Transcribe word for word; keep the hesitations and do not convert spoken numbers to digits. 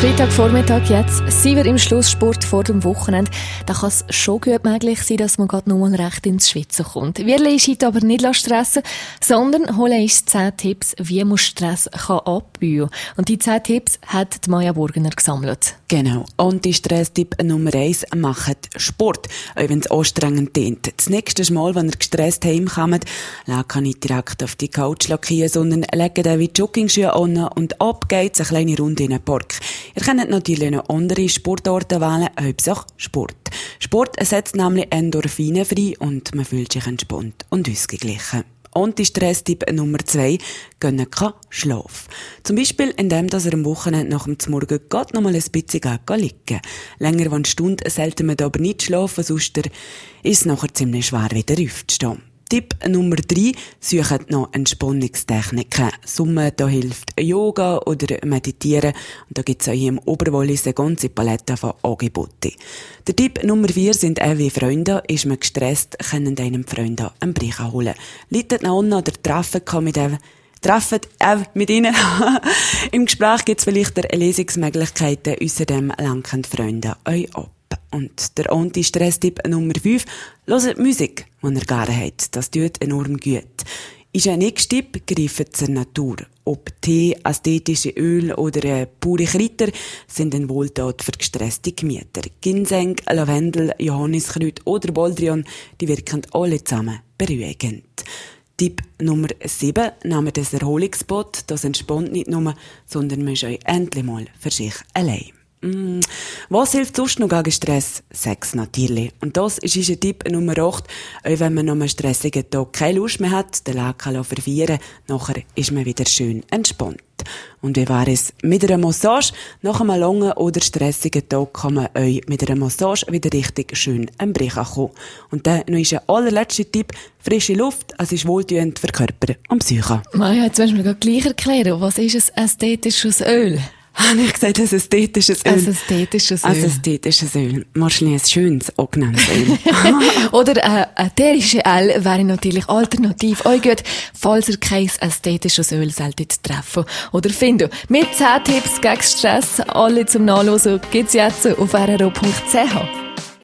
Freitagvormittag jetzt sind wir im Schlusssport vor dem Wochenende. Da kann es schon gut möglich sein, dass man gerade noch mal recht ins Schwitzen kommt. Wir lassen uns aber nicht stressen, sondern holen uns zehn Tipps, wie man Stress kann abbauen kann. Und die zehn Tipps hat die Maja Burgener gesammelt. Genau. Und die Stresstipp Nummer eins, macht Sport. Auch wenn es anstrengend klingt. Das nächste Mal, wenn ihr gestresst heimkommt, lasst ihr nicht direkt auf die Couch lackieren, sondern legt die Joggingschuhe an und ab geht's eine kleine Runde in den Park. Ihr könnt natürlich noch andere Sportarten wählen, Hauptsache Sport. Sport setzt nämlich Endorphine frei und man fühlt sich entspannt und ausgeglichen. Und die Stresstipp Nummer zwei, gönnen kann Schlaf. Zum Beispiel, indem dass ihr am Wochenende nach dem Morgen gerade noch mal ein bisschen liegen. Länger als eine Stunde sollte man aber nicht schlafen, sonst ist es nachher ziemlich schwer, wieder aufzustehen. Tipp Nummer drei, sucht noch Entspannungstechniken. Summe, da hilft Yoga oder Meditieren. Und da gibt's auch hier im Oberwallis eine ganze Palette von Angeboten. Der Tipp Nummer vier sind auch wie Freunde. Ist man gestresst, können einem Freunde einen Brief holen. Leitet noch an oder treffen kann mit einem Treffen auch mit ihnen. Im Gespräch gibt's vielleicht Lesungsmöglichkeiten. Außerdem lenken die Freunde euch ab. Und der Anti-Stress-Tipp Nummer fünf, hört Musik, die ihr gerne habt. Das tut enorm gut. Ist ein nächster Tipp, greift zur Natur. Ob Tee, ästhetische Öl oder äh, pure Kräuter sind eine Wohltat für gestresste Gemüter. Ginseng, Lavendel, Johanniskräut oder Baldrian, die wirken alle zusammen beruhigend. Tipp Nummer sieben, nehmt das Erholungsbad. Das entspannt nicht nur, sondern man ist euch endlich mal für sich allein. Mm. Was hilft sonst noch gegen Stress? Sex natürlich. Und das ist unser Tipp Nummer acht. Auch wenn man nach einem stressigen Tag keine Lust mehr hat, den Lecken vervieren, nachher ist man wieder schön entspannt. Und wie wäre es mit einer Massage? Nach einem langen oder stressigen Tag kann man euch mit einer Massage wieder richtig schön am Brechen kommen. Und dann noch ist ein allerletzter Tipp, frische Luft, es ist wohltuend für Körper und Psyche. Maja, jetzt willst du mir gleich erklären, was ist ein ästhetisches Öl? Habe ich gesagt, ein ästhetisches Öl? Ein ästhetisches Öl. Ein ästhetisches Öl. Wahrscheinlich ein schönes, angenehmes Öl. Oder ein ätherisches Öl wäre natürlich alternativ auch gut, falls ihr kein ästhetisches Öl solltet treffen oder finden. Mit zehn Tipps gegen Stress, alle zum Nachlesen, gibt's jetzt auf r r o punkt c h.